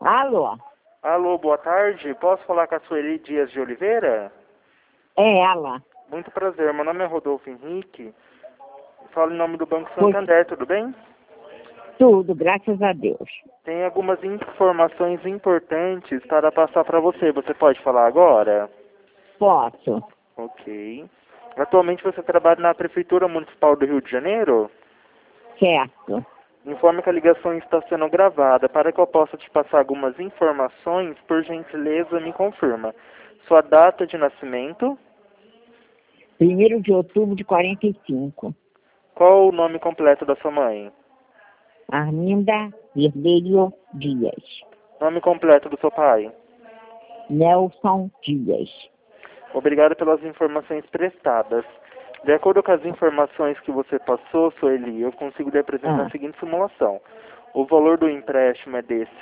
Alô? Alô, boa tarde. Posso falar com a Sueli Dias de Oliveira? É ela. Muito prazer. Meu nome é Rodolfo Henrique. Falo em nome do Banco Pois- Santander, tudo bem? Tudo, graças a Deus. Tem algumas informações importantes para passar para você. Você pode falar agora? Posso? Ok. Atualmente você trabalha na Prefeitura Municipal do Rio de Janeiro? Certo. Informe que a ligação está sendo gravada. Para que eu possa te passar algumas informações, por gentileza, me confirma. Sua data de nascimento, 1º de outubro de 45. qual o nome completo da sua mãe? Arminda Verdelho Dias. Nome completo do seu pai? Nelson Dias. Obrigado pelas informações prestadas. De acordo com as informações que você passou, Sueli, eu consigo lhe apresentar a seguinte simulação. O valor do empréstimo é de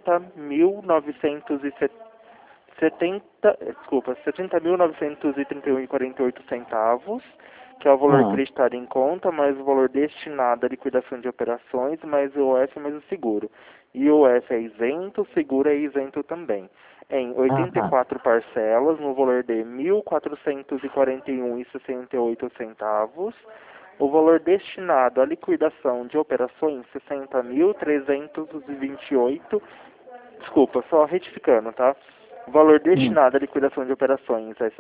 70.931,48 centavos, que é o valor creditado em conta, mais o valor destinado à liquidação de operações, mais o IOF, mais o seguro. IOF é isento, seguro é isento também. Em 84 parcelas, no valor de R$ 1.441,68 centavos. O valor destinado à liquidação de operações, 60.328. Desculpa, só retificando, tá? O valor destinado à liquidação de operações é R$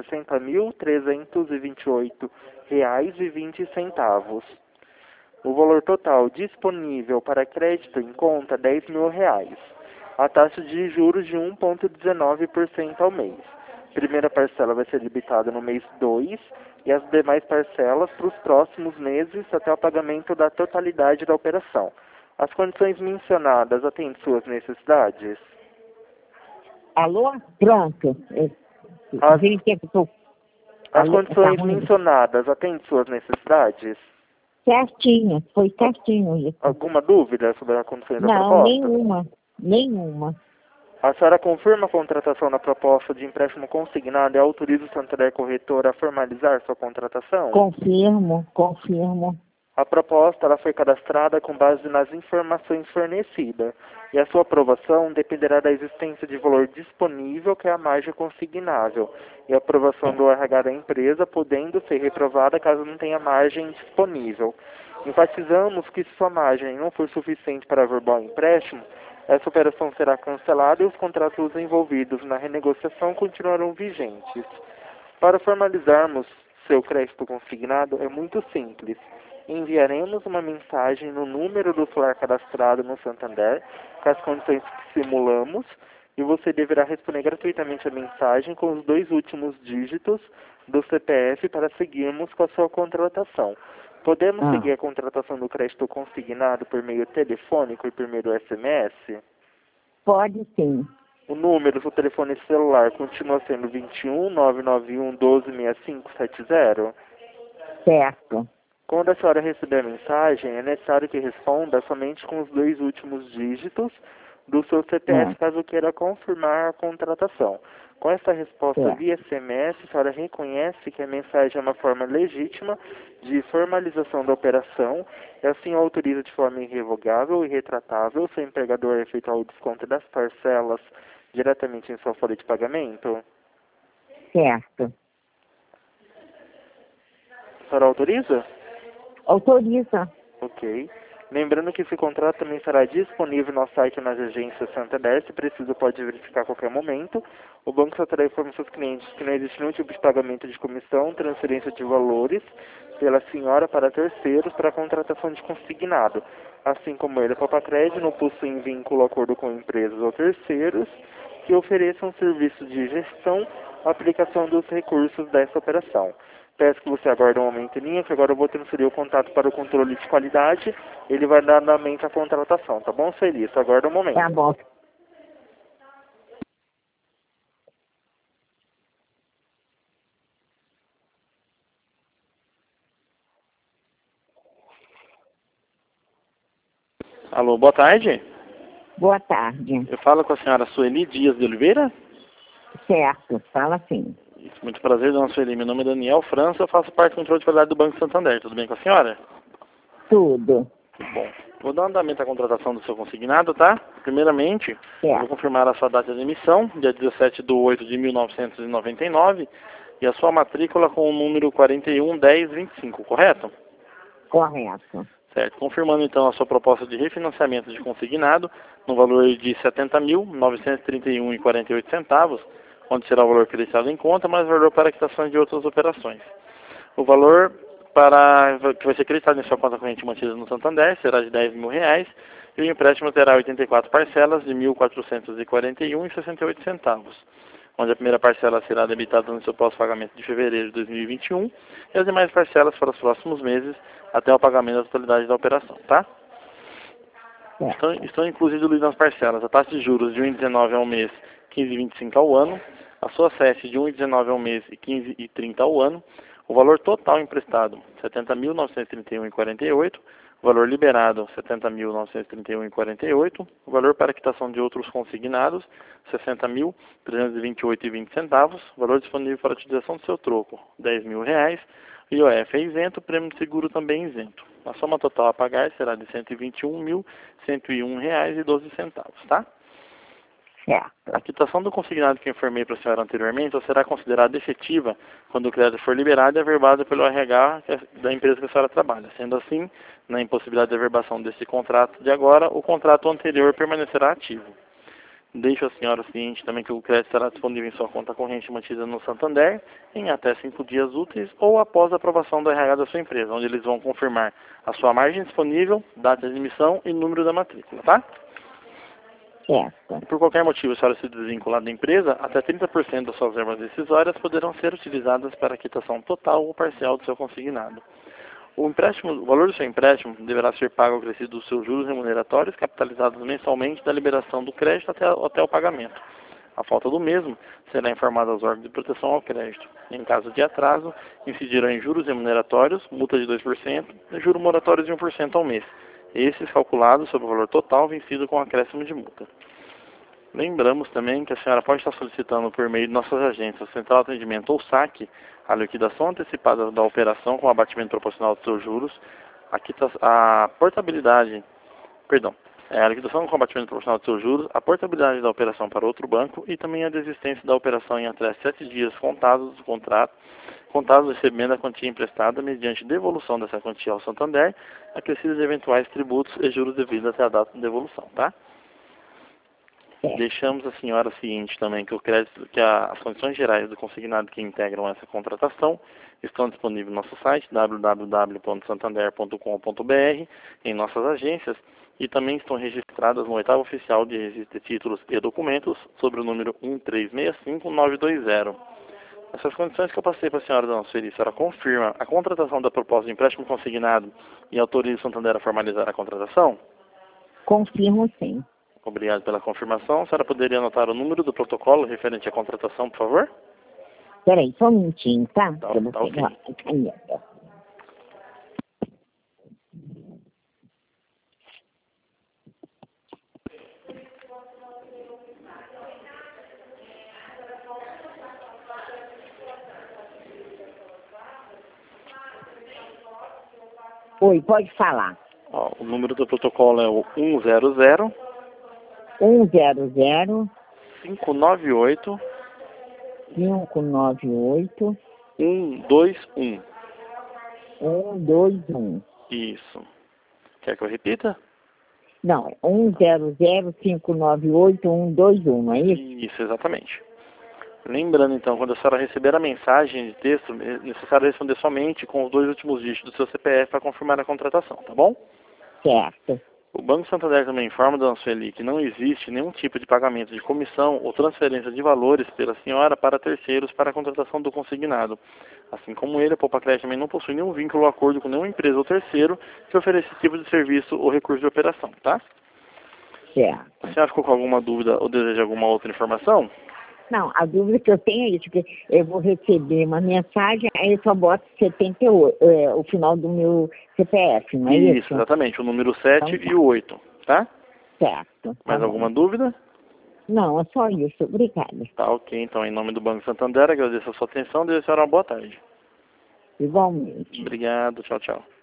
60.328,20. O valor total disponível para crédito em conta é R$ 10.000. A taxa de juros de 1,19% ao mês. Primeira parcela vai ser debitada no mês 2 e as demais parcelas para os próximos meses até o pagamento da totalidade da operação. As condições mencionadas atendem suas necessidades? Alô? Pronto. As Alô, condições tá ruim? mencionadas atendem suas necessidades? Certinho, foi certinho isso. Alguma dúvida sobre as condições da Não, proposta? nenhuma. A senhora confirma a contratação da proposta de empréstimo consignado e autoriza o Santander Corretora a formalizar sua contratação? Confirmo. A proposta ela foi cadastrada com base nas informações fornecidas e a sua aprovação dependerá da existência de valor disponível, que é a margem consignável, e a aprovação do RH da empresa, podendo ser reprovada caso não tenha margem disponível. Enfatizamos que se sua margem não for suficiente para averbar o empréstimo, essa operação será cancelada e os contratos envolvidos na renegociação continuarão vigentes. Para formalizarmos seu crédito consignado é muito simples. Enviaremos uma mensagem no número do celular cadastrado no Santander, com as condições que simulamos, e você deverá responder gratuitamente a mensagem com os 2 últimos dígitos do CPF para seguirmos com a sua contratação. Podemos seguir a contratação do crédito consignado por meio telefônico e por meio do SMS? Pode sim. O número do telefone celular continua sendo 21 991 12 6570? Certo. Quando a senhora receber a mensagem, é necessário que responda somente com os 2 últimos dígitos do seu CPF, caso queira confirmar a contratação. Com essa resposta via SMS, a senhora reconhece que a mensagem é uma forma legítima de formalização da operação e assim autoriza de forma irrevogável e retratável seu empregador a efetuar o desconto das parcelas diretamente em sua folha de pagamento? Certo. A senhora autoriza? Autoriza. Ok. Lembrando que esse contrato também estará disponível no site e nas agências Santander. Se preciso, pode verificar a qualquer momento. O banco Santander informa seus clientes que não existe nenhum tipo de pagamento de comissão, transferência de valores pela senhora para terceiros para a contratação de consignado. Assim como ele, a Papacred não possui vínculo acordo com empresas ou terceiros que ofereçam serviços de gestão ou aplicação dos recursos dessa operação. Peço que você aguarde um momento em linha, que agora eu vou transferir o contato para o controle de qualidade. Ele vai dar andamento à contratação, tá bom, Sueli? Aguarda um momento. Tá bom. Alô, boa tarde. Boa tarde. Eu falo com a senhora Sueli Dias de Oliveira? Certo, fala sim. Isso, muito prazer, dona Sueli. Meu nome é Daniel França, eu faço parte do controle de qualidade do Banco Santander. Tudo bem com a senhora? Tudo. Bom, vou dar andamento à contratação do seu consignado, tá? Primeiramente, eu vou Certo. confirmar a sua data de emissão, dia 17/8/1999, e a sua matrícula com o número 411025, correto? Correto. Certo. Confirmando então a sua proposta de refinanciamento de consignado no valor de R$ 70.931,48, onde será o valor creditado em conta, mais o valor para quitações de outras operações. O valor que vai ser creditado em sua conta corrente mantida no Santander será de R$ 10.000 e o empréstimo terá 84 parcelas de R$ 1.441,68, onde a primeira parcela será debitada no seu pós-pagamento de fevereiro de 2021 e as demais parcelas para os próximos meses até o pagamento da totalidade da operação, tá? Certo. Estão incluídas nas parcelas a taxa de juros de 1,19 ao mês, 15,25 ao ano, a sua SES de 1,19 ao mês e 15,30 ao ano, o valor total emprestado, R$ 70.931,48, o valor liberado, R$ 70.931,48, o valor para quitação de outros consignados, R$ 60.328,20, o valor disponível para a utilização do seu troco, R$ 10.000, IOF é isento, prêmio de seguro também isento. A soma total a pagar será de R$ 121.101,12, tá? Certo. A quitação do consignado que eu informei para a senhora anteriormente será considerada efetiva quando o crédito for liberado e averbado pelo RH da empresa que a senhora trabalha. Sendo assim, na impossibilidade de averbação desse contrato de agora, o contrato anterior permanecerá ativo. Deixo a senhora ciente também que o crédito estará disponível em sua conta corrente mantida no Santander em até 5 dias úteis ou após a aprovação do RH da sua empresa, onde eles vão confirmar a sua margem disponível, data de emissão e número da matrícula, tá? Certo. Por qualquer motivo, se a senhora se desvincular da empresa, até 30% das suas verbas decisórias poderão ser utilizadas para a quitação total ou parcial do seu consignado. O valor do seu empréstimo deverá ser pago ao crescido dos seus juros remuneratórios, capitalizados mensalmente da liberação do crédito até o pagamento. A falta do mesmo será informada aos órgãos de proteção ao crédito. Em caso de atraso, incidirão em juros remuneratórios, multa de 2% e juros moratórios de 1% ao mês. Esses calculados sobre o valor total vencido com acréscimo de multa. Lembramos também que a senhora pode estar solicitando por meio de nossas agências, Central de Atendimento ou SAC, a liquidação antecipada da operação com abatimento proporcional dos seus juros, a liquidação com abatimento proporcional dos seus juros, a portabilidade da operação para outro banco e também a desistência da operação em até 7 dias contados do contrato, contados recebendo a quantia emprestada mediante devolução dessa quantia ao Santander, acrescidos eventuais tributos e juros devidos até a data de devolução, tá? Deixamos a senhora ciente também que as condições gerais do consignado que integram essa contratação estão disponíveis no nosso site www.santander.com.br, em nossas agências, e também estão registradas no oitavo oficial de registro de títulos e documentos sobre o número 1365920. Essas condições que eu passei para a senhora, dona Sueli, a senhora confirma a contratação da proposta de empréstimo consignado e autoriza o Santander a formalizar a contratação? Confirmo sim. Obrigado pela confirmação. A senhora poderia anotar o número do protocolo referente à contratação, por favor? Peraí, só um minutinho, tá? Tá, Eu vou tá pegar ok. a caneta. Oi, pode falar. Ó, o número do protocolo é o 100 100 598 598 121. 121. Isso. Quer que eu repita? Não, 100 598 121, não é isso? Isso, exatamente. Lembrando, então, quando a senhora receber a mensagem de texto, é necessário responder somente com os 2 últimos dígitos do seu CPF para confirmar a contratação, tá bom? Certo. O Banco Santander também informa, dona Sueli, que não existe nenhum tipo de pagamento de comissão ou transferência de valores pela senhora para terceiros para a contratação do consignado. Assim como ele, a Poupa Crédito também não possui nenhum vínculo ou acordo com nenhuma empresa ou terceiro que ofereça esse tipo de serviço ou recurso de operação, tá? Certo. A senhora ficou com alguma dúvida ou deseja alguma outra informação? Não, a dúvida que eu tenho é isso, que eu vou receber uma mensagem, aí eu só boto 78, o final do meu CPF, não é isso? Isso, exatamente, o número 7 Então, tá. e o 8, tá? Certo. Tá Mais bom. alguma dúvida? Não, é só isso. Obrigada. Tá, ok. Então, em nome do Banco Santander, agradeço a sua atenção e desejo a senhora uma boa tarde. Igualmente. Obrigado, tchau, tchau.